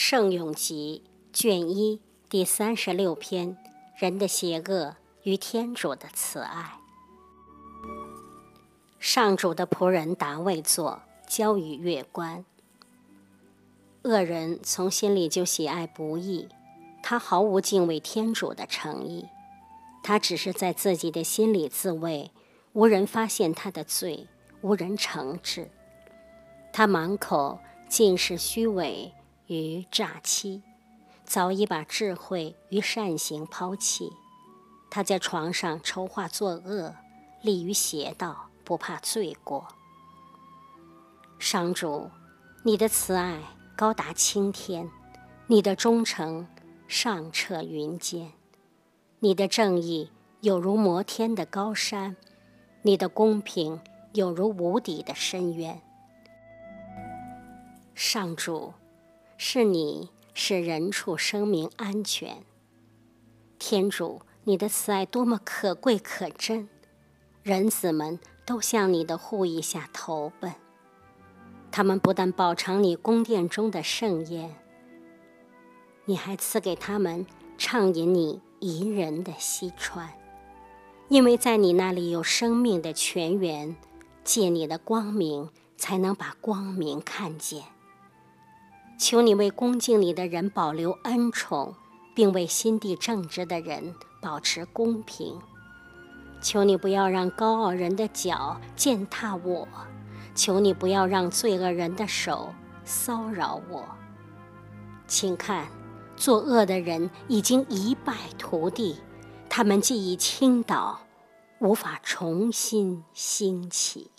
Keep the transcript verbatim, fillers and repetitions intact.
圣咏集卷一第三十六篇，人的邪恶与天主的慈爱。上主的仆人达味作，交与月关。恶人从心里就喜爱不义，他毫无敬畏天主的诚意，他只是在自己的心里自卫，无人发现他的罪，无人惩治。他满口尽是虚伪与诈欺，早已把智慧与善行抛弃。他在床上筹划作恶，立于邪道，不怕罪过。上主，你的慈爱高达青天，你的忠诚上彻云间，你的正义有如摩天的高山，你的公平有如无底的深渊。上主，是你使人畜生命安全。天主，你的慈爱多么可贵可珍，人子们都向你的护翼下投奔。他们不但饱尝你宫殿中的盛宴，你还赐给他们畅饮你宜人的溪川，因为在你那里有生命的泉源，借你的光明才能把光明看见。求你为恭敬你的人保留恩宠，并为心地正直的人保持公平。求你不要让高傲人的脚践踏我，求你不要让罪恶人的手骚扰我。请看，作恶的人已经一败涂地，他们既已倾倒，无法重新兴起。